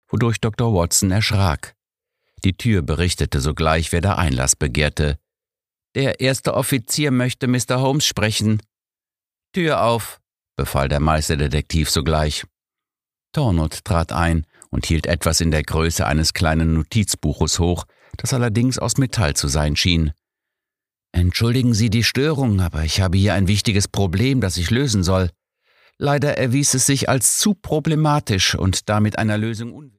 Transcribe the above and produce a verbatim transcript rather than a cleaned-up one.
wodurch Doktor Watson erschrak. Die Tür berichtete sogleich, wer da Einlass begehrte. »Der erste Offizier möchte Mister Holmes sprechen.« »Tür auf«, befahl der Meisterdetektiv sogleich. Tornold trat ein und hielt etwas in der Größe eines kleinen Notizbuches hoch, das allerdings aus Metall zu sein schien. »Entschuldigen Sie die Störung, aber ich habe hier ein wichtiges Problem, das ich lösen soll. Leider erwies es sich als zu problematisch und damit einer Lösung unwillig.«